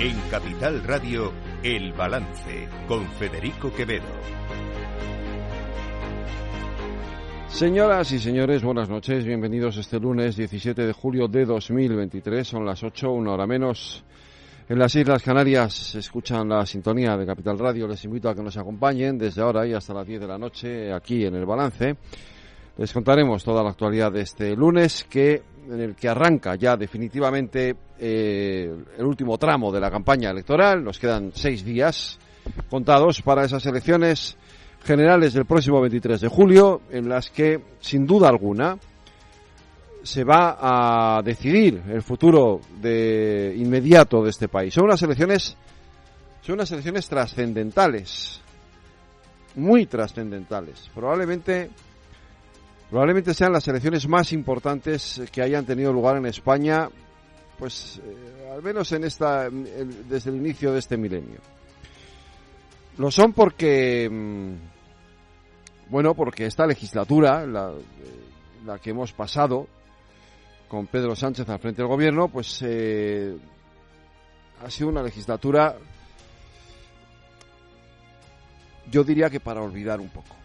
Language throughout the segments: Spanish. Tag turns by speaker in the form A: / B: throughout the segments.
A: En Capital Radio, El Balance, con Federico Quevedo.
B: Señoras y señores, buenas noches. Bienvenidos este lunes 17 de julio de 2023. Son las 8, una hora menos. En las Islas Canarias escuchan la sintonía de Capital Radio. Les invito a que nos acompañen desde ahora y hasta las 10 de la noche aquí en El Balance. Les contaremos toda la actualidad de este lunes, en el que arranca ya definitivamente el último tramo de la campaña electoral. Nos quedan 6 días contados para esas elecciones generales del próximo 23 de julio, en las que, sin duda alguna, se va a decidir el futuro inmediato de este país. Son unas elecciones trascendentales, muy trascendentales. Probablemente sean las elecciones más importantes que hayan tenido lugar en España, pues al menos desde el inicio de este milenio. Lo son porque esta legislatura, la que hemos pasado con Pedro Sánchez al frente del gobierno, pues ha sido una legislatura, yo diría que para olvidar un poco.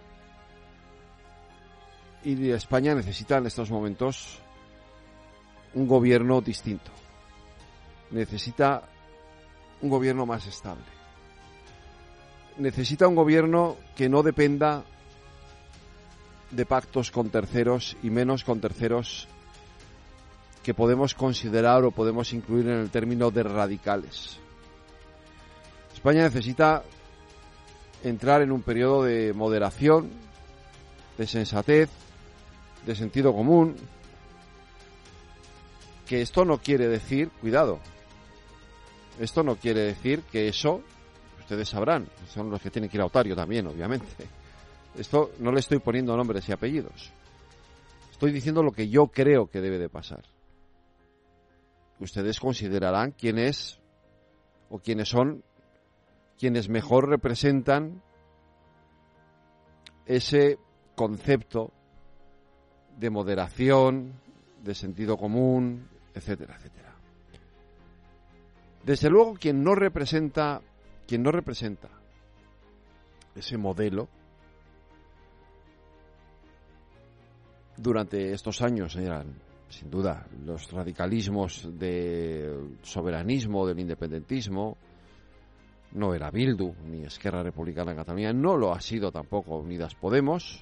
B: Y España necesita en estos momentos un gobierno distinto. Necesita un gobierno más estable. Necesita un gobierno que no dependa de pactos con terceros y menos con terceros que podemos considerar o podemos incluir en el término de radicales. España necesita entrar en un periodo de moderación, de sensatez, de sentido común, que esto no quiere decir, cuidado, esto no quiere decir que eso, ustedes sabrán, son los que tienen que ir a Otario también, obviamente. Esto no le estoy poniendo nombres y apellidos. Estoy diciendo lo que yo creo que debe de pasar. Ustedes considerarán quién es o quiénes son quienes mejor representan ese concepto de moderación, de sentido común, etcétera, etcétera. Desde luego, quien no representa ese modelo durante estos años eran, sin duda, los radicalismos del soberanismo, del independentismo. No era Bildu ni Esquerra Republicana de Cataluña, no lo ha sido tampoco Unidas Podemos,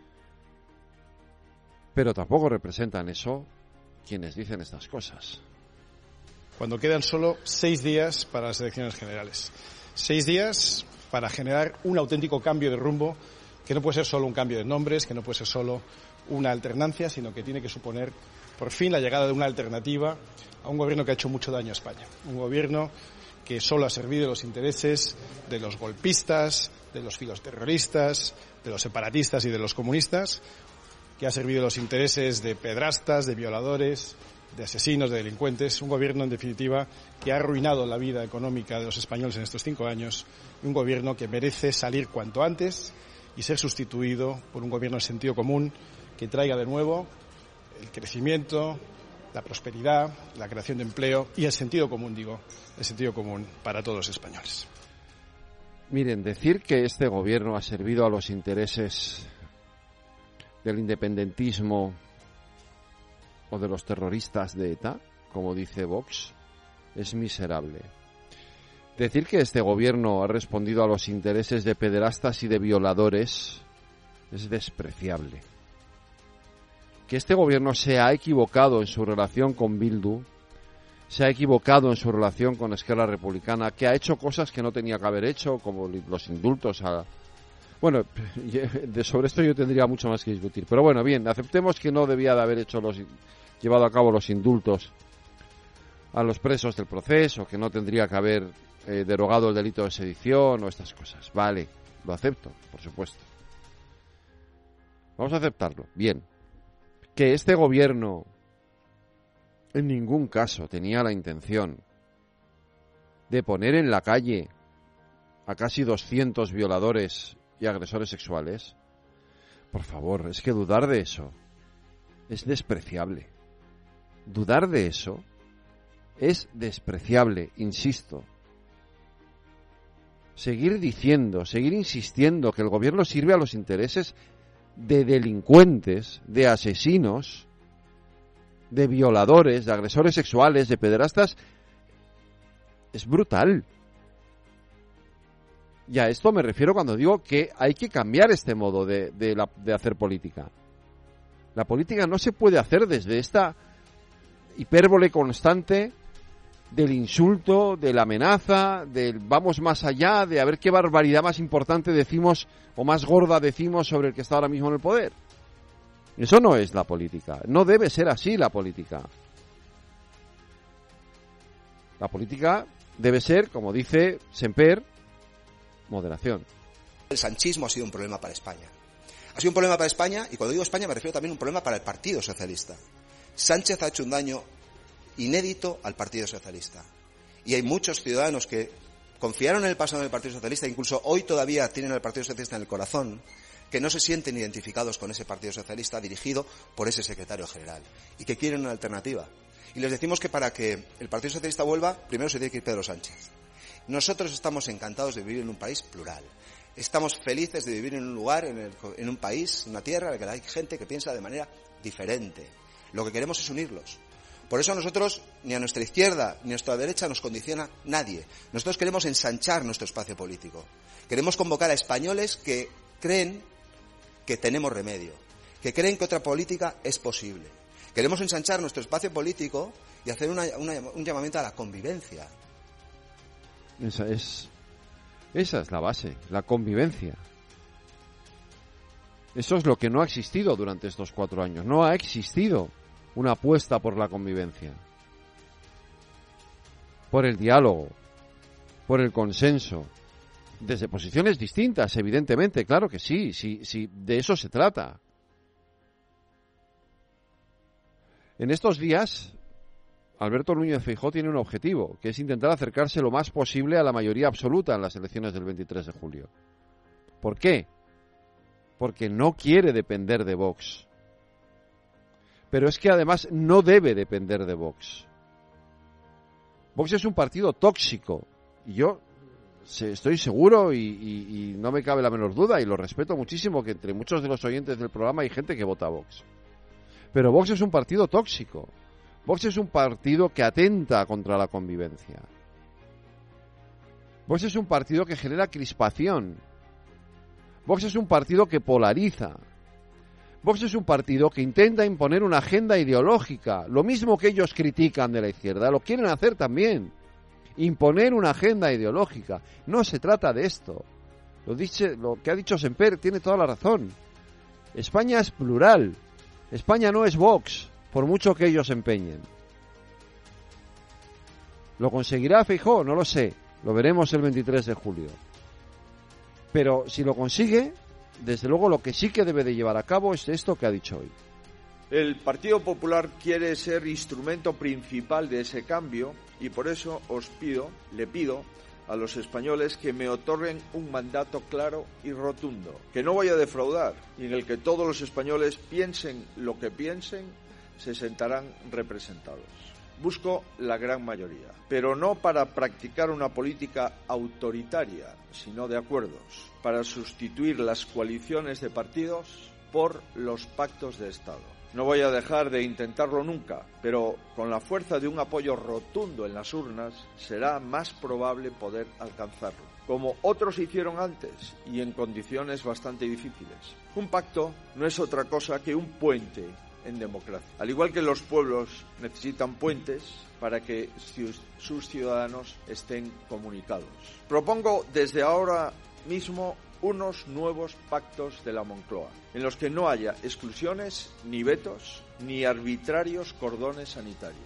B: pero tampoco representan eso quienes dicen estas cosas.
C: Cuando quedan solo 6 días para las elecciones generales. 6 días para generar un auténtico cambio de rumbo, que no puede ser solo un cambio de nombres, que no puede ser solo una alternancia, sino que tiene que suponer, por fin, la llegada de una alternativa a un gobierno que ha hecho mucho daño a España. Un gobierno que solo ha servido los intereses de los golpistas, de los filoterroristas, de los separatistas y de los comunistas, que ha servido los intereses de pedrastas, de violadores, de asesinos, de delincuentes. Un gobierno, en definitiva, que ha arruinado la vida económica de los españoles en estos 5 años. Un gobierno que merece salir cuanto antes y ser sustituido por un gobierno de sentido común que traiga de nuevo el crecimiento, la prosperidad, la creación de empleo y el sentido común, el sentido común para todos los españoles.
B: Miren, decir que este gobierno ha servido a los intereses del independentismo o de los terroristas de ETA, como dice Vox, es miserable. Decir que este gobierno ha respondido a los intereses de pederastas y de violadores es despreciable. Que este gobierno se ha equivocado en su relación con Bildu, se ha equivocado en su relación con Esquerra Republicana, que ha hecho cosas que no tenía que haber hecho, como los indultos a... Bueno, sobre esto yo tendría mucho más que discutir. Pero bueno, bien, aceptemos que no debía de haber llevado a cabo los indultos a los presos del proceso, que no tendría que haber derogado el delito de sedición o estas cosas. Vale, lo acepto, por supuesto. Vamos a aceptarlo, bien. Que este gobierno en ningún caso tenía la intención de poner en la calle a casi 200 violadores y agresores sexuales, por favor, es que dudar de eso es despreciable. Dudar de eso es despreciable, insisto. Seguir diciendo, seguir insistiendo que el gobierno sirve a los intereses de delincuentes, de asesinos, de violadores, de agresores sexuales, de pederastas, es brutal. Y a esto me refiero cuando digo que hay que cambiar este modo de hacer política. La política no se puede hacer desde esta hipérbole constante del insulto, de la amenaza, del vamos más allá, de a ver qué barbaridad más importante decimos o más gorda decimos sobre el que está ahora mismo en el poder. Eso no es la política. No debe ser así la política. La política debe ser, como dice Semper, moderación.
D: El sanchismo ha sido un problema para España. Ha sido un problema para España, y cuando digo España me refiero también a un problema para el Partido Socialista. Sánchez ha hecho un daño inédito al Partido Socialista. Y hay muchos ciudadanos que confiaron en el pasado del Partido Socialista, incluso hoy todavía tienen al Partido Socialista en el corazón, que no se sienten identificados con ese Partido Socialista dirigido por ese secretario general y que quieren una alternativa. Y les decimos que para que el Partido Socialista vuelva, primero se tiene que ir Pedro Sánchez. Nosotros estamos encantados de vivir en un país plural. Estamos felices de vivir en un lugar, en un país, en una tierra en la que hay gente que piensa de manera diferente. Lo que queremos es unirlos. Por eso a nosotros, ni a nuestra izquierda ni a nuestra derecha nos condiciona nadie. Nosotros queremos ensanchar nuestro espacio político. Queremos convocar a españoles que creen que tenemos remedio, que creen que otra política es posible. Queremos ensanchar nuestro espacio político y hacer un llamamiento a la convivencia.
B: Esa es la base, la convivencia. Eso es lo que no ha existido durante estos 4 años. No ha existido una apuesta por la convivencia, por el diálogo, por el consenso, desde posiciones distintas, evidentemente, claro que sí, de eso se trata. En estos días, Alberto Núñez Feijóo tiene un objetivo, que es intentar acercarse lo más posible a la mayoría absoluta en las elecciones del 23 de julio. ¿Por qué? Porque no quiere depender de Vox. Pero es que además no debe depender de Vox. Vox es un partido tóxico. Y yo estoy seguro y no me cabe la menor duda, y lo respeto muchísimo, que entre muchos de los oyentes del programa hay gente que vota a Vox. Pero Vox es un partido tóxico. Vox es un partido que atenta contra la convivencia. Vox es un partido que genera crispación. Vox es un partido que polariza. Vox es un partido que intenta imponer una agenda ideológica. Lo mismo que ellos critican de la izquierda, lo quieren hacer también. Imponer una agenda ideológica. No se trata de esto. Lo que ha dicho Semper tiene toda la razón. España es plural. España no es Vox, por mucho que ellos se empeñen. ¿Lo conseguirá Feijóo? No lo sé. Lo veremos el 23 de julio. Pero si lo consigue, desde luego lo que sí que debe de llevar a cabo es esto que ha dicho hoy.
E: El Partido Popular quiere ser instrumento principal de ese cambio y por eso le pido a los españoles que me otorguen un mandato claro y rotundo, que no voy a defraudar y en el que todos los españoles piensen lo que piensen, se sentarán representados. Busco la gran mayoría, pero no para practicar una política autoritaria, sino de acuerdos, para sustituir las coaliciones de partidos por los pactos de Estado. No voy a dejar de intentarlo nunca, pero con la fuerza de un apoyo rotundo en las urnas será más probable poder alcanzarlo, como otros hicieron antes y en condiciones bastante difíciles. Un pacto no es otra cosa que un puente en democracia. Al igual que los pueblos necesitan puentes para que sus ciudadanos estén comunicados. Propongo desde ahora mismo unos nuevos pactos de la Moncloa, en los que no haya exclusiones, ni vetos, ni arbitrarios cordones sanitarios.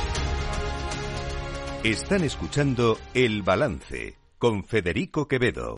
A: Están escuchando El Balance con Federico Quevedo.